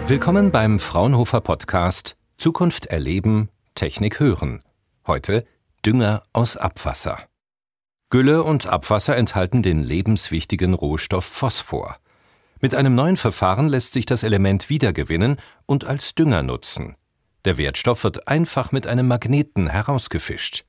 Willkommen beim Fraunhofer Podcast Zukunft erleben, Technik hören. Heute Dünger aus Abwasser. Gülle und Abwasser enthalten den lebenswichtigen Rohstoff Phosphor. Mit einem neuen Verfahren lässt sich das Element wiedergewinnen und als Dünger nutzen. Der Wertstoff wird einfach mit einem Magneten herausgefischt.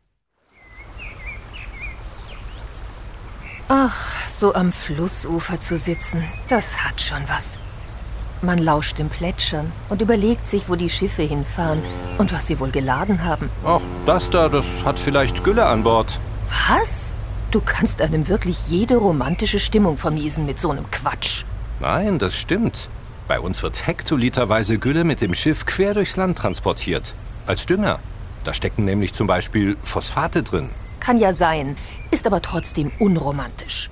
Ach, so am Flussufer zu sitzen, das hat schon was. Man lauscht dem Plätschern und überlegt sich, wo die Schiffe hinfahren und was sie wohl geladen haben. Ach, das hat vielleicht Gülle an Bord. Was? Du kannst einem wirklich jede romantische Stimmung vermiesen mit so einem Quatsch. Nein, das stimmt. Bei uns wird hektoliterweise Gülle mit dem Schiff quer durchs Land transportiert. Als Dünger. Da stecken nämlich zum Beispiel Phosphate drin. Kann ja sein, ist aber trotzdem unromantisch.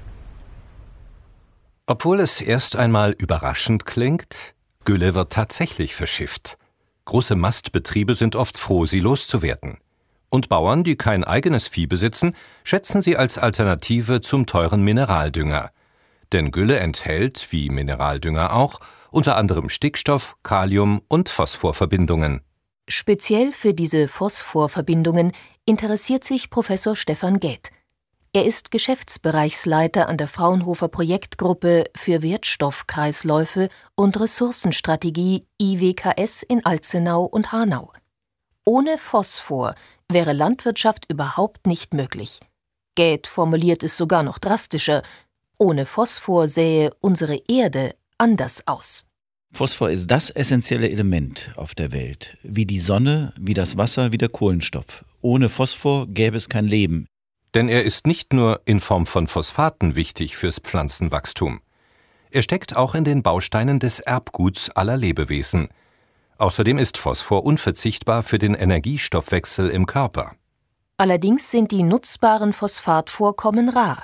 Obwohl es erst einmal überraschend klingt, Gülle wird tatsächlich verschifft. Große Mastbetriebe sind oft froh, sie loszuwerden. Und Bauern, die kein eigenes Vieh besitzen, schätzen sie als Alternative zum teuren Mineraldünger. Denn Gülle enthält, wie Mineraldünger auch, unter anderem Stickstoff, Kalium und Phosphorverbindungen. Speziell für diese Phosphorverbindungen interessiert sich Professor Stefan Gäth. Er ist Geschäftsbereichsleiter an der Fraunhofer Projektgruppe für Wertstoffkreisläufe und Ressourcenstrategie IWKS in Alzenau und Hanau. Ohne Phosphor wäre Landwirtschaft überhaupt nicht möglich. Gäth formuliert es sogar noch drastischer: Ohne Phosphor sähe unsere Erde anders aus. Phosphor ist das essentielle Element auf der Welt, wie die Sonne, wie das Wasser, wie der Kohlenstoff. Ohne Phosphor gäbe es kein Leben. Denn er ist nicht nur in Form von Phosphaten wichtig fürs Pflanzenwachstum. Er steckt auch in den Bausteinen des Erbguts aller Lebewesen. Außerdem ist Phosphor unverzichtbar für den Energiestoffwechsel im Körper. Allerdings sind die nutzbaren Phosphatvorkommen rar.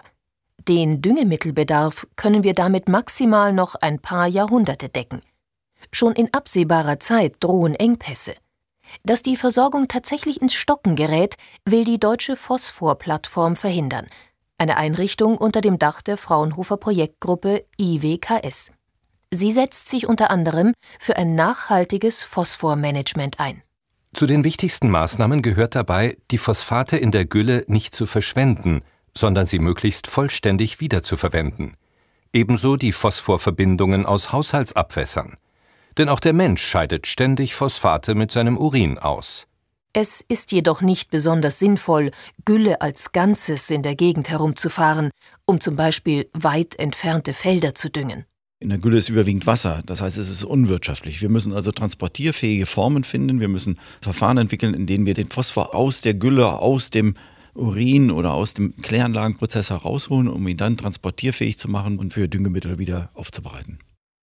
Den Düngemittelbedarf können wir damit maximal noch ein paar Jahrhunderte decken. Schon in absehbarer Zeit drohen Engpässe. Dass die Versorgung tatsächlich ins Stocken gerät, will die Deutsche Phosphor-Plattform verhindern. Eine Einrichtung unter dem Dach der Fraunhofer Projektgruppe IWKS. Sie setzt sich unter anderem für ein nachhaltiges Phosphormanagement ein. Zu den wichtigsten Maßnahmen gehört dabei, die Phosphate in der Gülle nicht zu verschwenden, sondern sie möglichst vollständig wiederzuverwenden. Ebenso die Phosphorverbindungen aus Haushaltsabwässern. Denn auch der Mensch scheidet ständig Phosphate mit seinem Urin aus. Es ist jedoch nicht besonders sinnvoll, Gülle als Ganzes in der Gegend herumzufahren, um zum Beispiel weit entfernte Felder zu düngen. In der Gülle ist überwiegend Wasser, das heißt, es ist unwirtschaftlich. Wir müssen also transportierfähige Formen finden, wir müssen Verfahren entwickeln, in denen wir den Phosphor aus der Gülle, aus dem Urin oder aus dem Kläranlagenprozess herausholen, um ihn dann transportierfähig zu machen und für Düngemittel wieder aufzubereiten.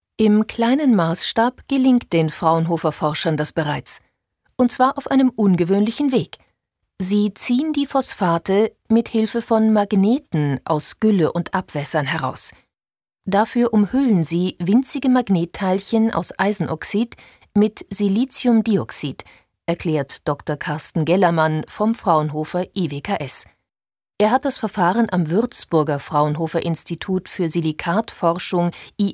Im kleinen Maßstab gelingt den Fraunhofer Forschern das bereits. Und zwar auf einem ungewöhnlichen Weg. Sie ziehen die Phosphate mit Hilfe von Magneten aus Gülle und Abwässern heraus. Dafür umhüllen sie winzige Magnetteilchen aus Eisenoxid mit Siliziumdioxid, erklärt Dr. Carsten Gellermann vom Fraunhofer IWKS. Er hat das Verfahren am Würzburger Fraunhofer Institut für Silikatforschung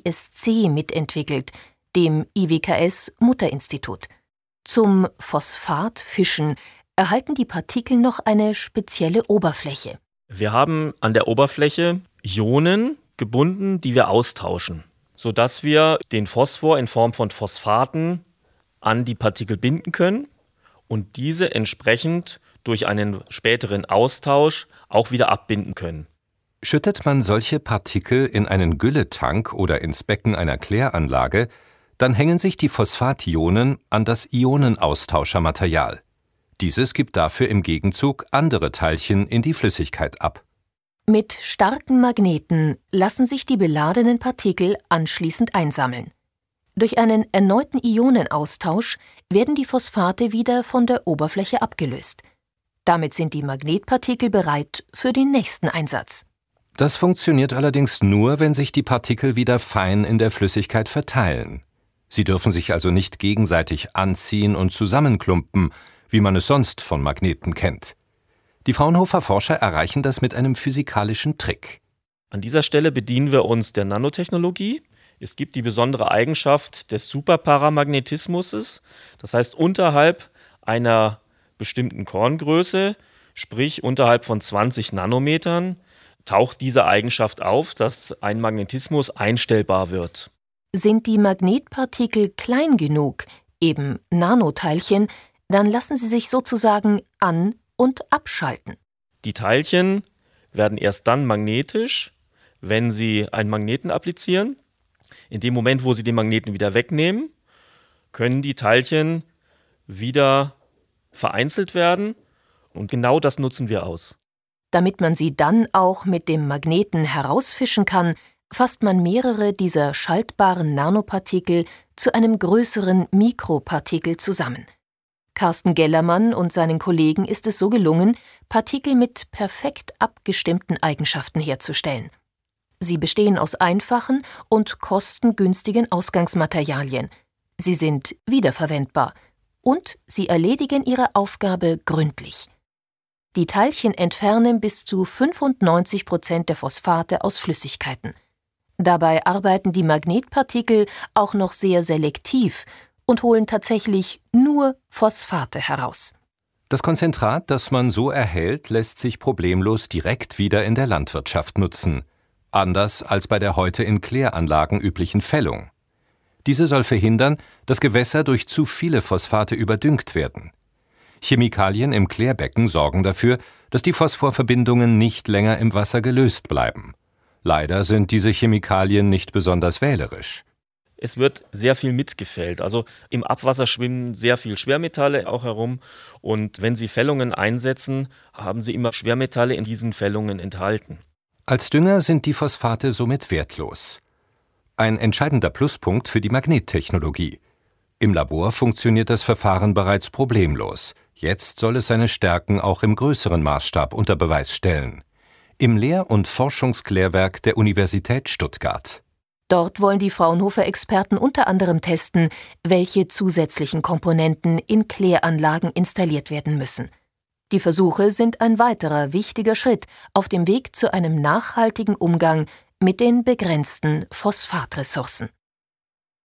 ISC mitentwickelt, dem IWKS-Mutterinstitut. Zum Phosphatfischen erhalten die Partikel noch eine spezielle Oberfläche. Wir haben an der Oberfläche Ionen gebunden, die wir austauschen, sodass wir den Phosphor in Form von Phosphaten an die Partikel binden können und diese entsprechend durch einen späteren Austausch auch wieder abbinden können. Schüttet man solche Partikel in einen Gülletank oder ins Becken einer Kläranlage, dann hängen sich die Phosphationen an das Ionenaustauschermaterial. Dieses gibt dafür im Gegenzug andere Teilchen in die Flüssigkeit ab. Mit starken Magneten lassen sich die beladenen Partikel anschließend einsammeln. Durch einen erneuten Ionenaustausch werden die Phosphate wieder von der Oberfläche abgelöst. Damit sind die Magnetpartikel bereit für den nächsten Einsatz. Das funktioniert allerdings nur, wenn sich die Partikel wieder fein in der Flüssigkeit verteilen. Sie dürfen sich also nicht gegenseitig anziehen und zusammenklumpen, wie man es sonst von Magneten kennt. Die Fraunhofer Forscher erreichen das mit einem physikalischen Trick. An dieser Stelle bedienen wir uns der Nanotechnologie. Es gibt die besondere Eigenschaft des Superparamagnetismus. Das heißt, unterhalb einer bestimmten Korngröße, sprich unterhalb von 20 Nanometern, taucht diese Eigenschaft auf, dass ein Magnetismus einstellbar wird. Sind die Magnetpartikel klein genug, eben Nanoteilchen, dann lassen sie sich sozusagen an- und abschalten. Die Teilchen werden erst dann magnetisch, wenn sie einen Magneten applizieren. In dem Moment, wo sie den Magneten wieder wegnehmen, können die Teilchen wieder vereinzelt werden und genau das nutzen wir aus. Damit man sie dann auch mit dem Magneten herausfischen kann, fasst man mehrere dieser schaltbaren Nanopartikel zu einem größeren Mikropartikel zusammen. Carsten Gellermann und seinen Kollegen ist es so gelungen, Partikel mit perfekt abgestimmten Eigenschaften herzustellen. Sie bestehen aus einfachen und kostengünstigen Ausgangsmaterialien. Sie sind wiederverwendbar und sie erledigen ihre Aufgabe gründlich. Die Teilchen entfernen bis zu 95% der Phosphate aus Flüssigkeiten. Dabei arbeiten die Magnetpartikel auch noch sehr selektiv und holen tatsächlich nur Phosphate heraus. Das Konzentrat, das man so erhält, lässt sich problemlos direkt wieder in der Landwirtschaft nutzen. Anders als bei der heute in Kläranlagen üblichen Fällung. Diese soll verhindern, dass Gewässer durch zu viele Phosphate überdüngt werden. Chemikalien im Klärbecken sorgen dafür, dass die Phosphorverbindungen nicht länger im Wasser gelöst bleiben. Leider sind diese Chemikalien nicht besonders wählerisch. Es wird sehr viel mitgefällt. Also im Abwasser schwimmen sehr viel Schwermetalle auch herum. Und wenn Sie Fällungen einsetzen, haben Sie immer Schwermetalle in diesen Fällungen enthalten. Als Dünger sind die Phosphate somit wertlos. Ein entscheidender Pluspunkt für die Magnettechnologie. Im Labor funktioniert das Verfahren bereits problemlos. Jetzt soll es seine Stärken auch im größeren Maßstab unter Beweis stellen. Im Lehr- und Forschungsklärwerk der Universität Stuttgart. Dort wollen die Fraunhofer-Experten unter anderem testen, welche zusätzlichen Komponenten in Kläranlagen installiert werden müssen. Die Versuche sind ein weiterer wichtiger Schritt auf dem Weg zu einem nachhaltigen Umgang mit den begrenzten Phosphatressourcen.